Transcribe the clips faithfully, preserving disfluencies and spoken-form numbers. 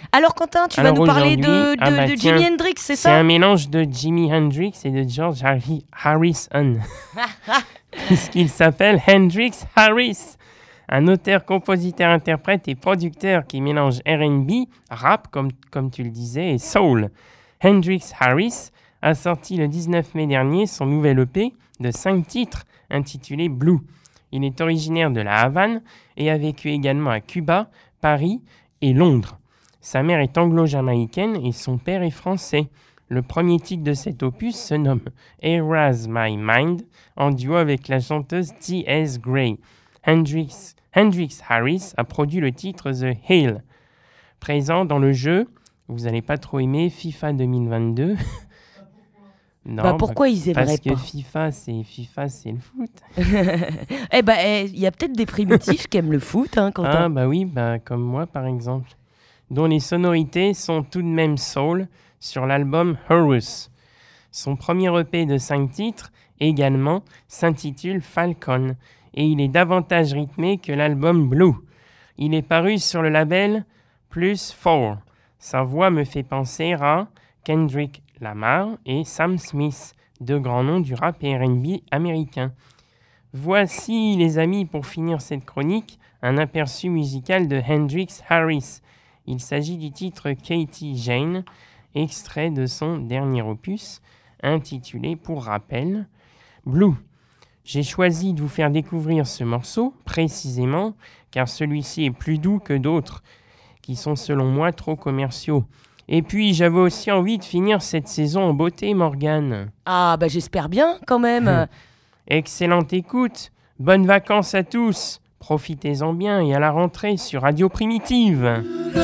Alors Quentin, tu Alors vas nous parler de, de, ah bah de tiens, Jimi Hendrix, c'est ça? C'est un mélange de Jimi Hendrix et de George Harry- Harrison. Puisqu'il s'appelle Hendrix Harris. Un auteur, compositeur, interprète et producteur qui mélange R and B, rap, comme, comme tu le disais, et soul. Hendrix Harris a sorti le dix-neuf mai dernier son nouvel E P de cinq titres intitulé Blue. Il est originaire de la Havane et a vécu également à Cuba, Paris et Londres. Sa mère est anglo-jamaïcaine et son père est français. Le premier titre de cet opus se nomme Erase My Mind, en duo avec la chanteuse T S Gray. Hendrix, Hendrix Harris a produit le titre The Hill. Présent dans le jeu, vous n'allez pas trop aimer, FIFA deux mille vingt-deux. Non, bah pourquoi bah, ils aimeraient parce pas? Parce que FIFA, c'est FIFA, c'est le foot. Eh bah, il eh, y a peut-être des primitifs qui aiment le foot, hein, Quentin. Ah bah oui, bah comme moi par exemple, dont les sonorités sont tout de même soul sur l'album Horus. Son premier E P de cinq titres, également, s'intitule Falcon, et il est davantage rythmé que l'album Blue. Il est paru sur le label Plus Four. Sa voix me fait penser à Kendrick Lamar et Sam Smith, deux grands noms du rap et R and B américain. Voici, les amis, pour finir cette chronique, un aperçu musical de Hendrix Harris. Il s'agit du titre Katie Jane, extrait de son dernier opus, intitulé, pour rappel, Blue. J'ai choisi de vous faire découvrir ce morceau, précisément, car celui-ci est plus doux que d'autres, qui sont selon moi trop commerciaux. Et puis, j'avais aussi envie de finir cette saison en beauté, Morgane. Ah, bah j'espère bien, quand même. Mmh. Excellente écoute. Bonnes vacances à tous. Profitez-en bien et à la rentrée sur Radio Primitive.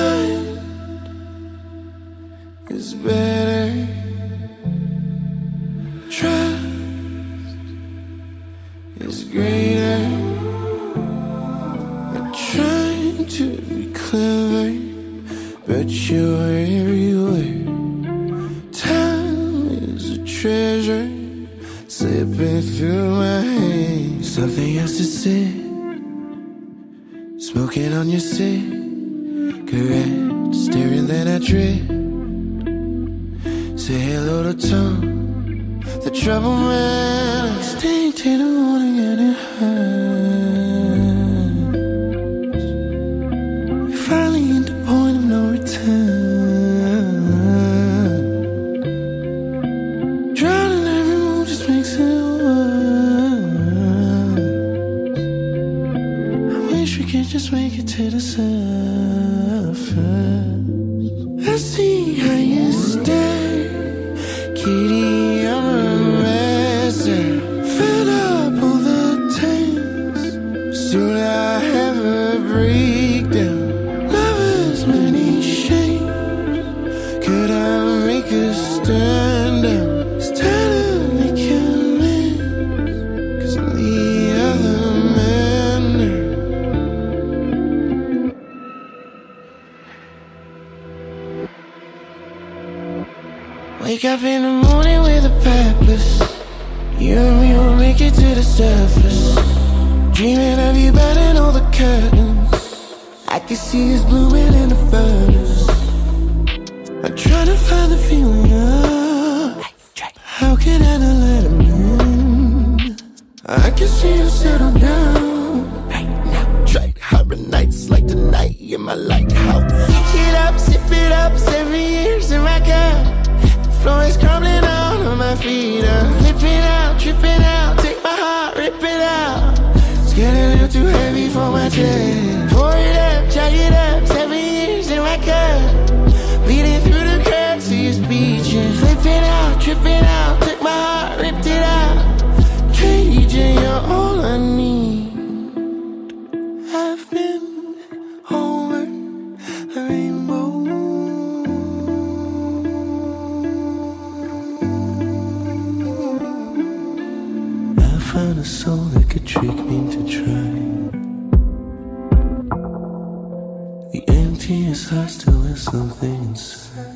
Is better. Trust is greater. I'm trying to be clever, but you're everywhere. Time is a treasure slipping through my hands. Something else to say. Smoking on your cigarette, staring then I drip. Say hello to Tom, the trouble man. Staying till the morning and it hurts. We're finally at the point of no return. Drowning every move just makes it worse. I wish we could just make it to the surface. I see how you stare, Kitty, I'm a mess. Fed up all the times, soon I have a breakdown. Lovers many shapes, could I make a stand down? It's time to make amends, cause I'm the other man now. Wake up in the morning with a purpose. You and me will make it to the surface. Dreaming of you burning all the curtains. I can see us blooming in the furnace. I'm trying to find the feeling of how can I not let him in? I can see you settle down right now. Try harbor nights like tonight in my lighthouse. Pick it up, sip it up, seven years in my cup. Floor is crumbling out of my feet. I'm flipping out, tripping out. Take my heart, rip it out. It's getting a little too heavy for my chest. Pour it up, chug it up. Seven years in my cup. Bleeding through the cracks of your speech. And flipping out, tripping out. Took my heart, ripped it out. Cage, you're all I need. I've been over the rainbow. Found a soul that could trick me into trying. The emptiest heart still has something inside.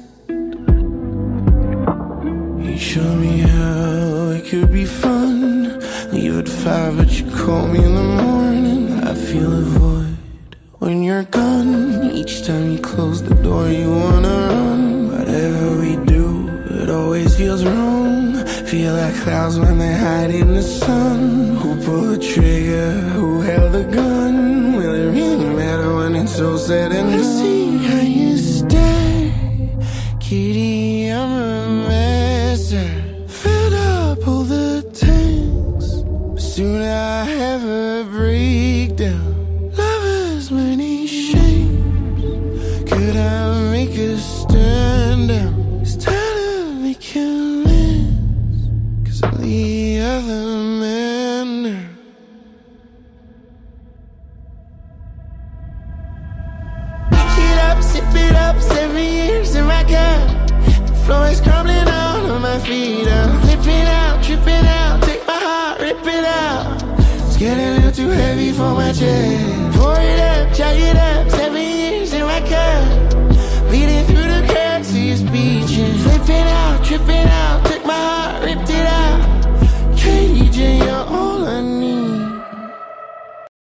You showed me how it could be fun. Leave at five but you call me in the morning. I feel a void when you're gone. Each each time you close the door you wanna run. Whatever we do, it always feels wrong. Feel like clouds when they hide in the sun. Who pulled the trigger, who held the gun? Will it really matter when it's all said and done? I see how you stare, kitty, I'm a mess. Filled up all the tanks, but soon I have a breakdown. Lovers many shapes, could I make a stand down? It's time to make amends, 'cause I'm the other man now. Pick it up, sip it up, seven years in my cup. The floor is crumbling out on my feet. I'm flipping out, tripping out, take my heart, rip it out. It's getting a little too heavy for my chest. Pour it up, chug it up, seven years in my cup.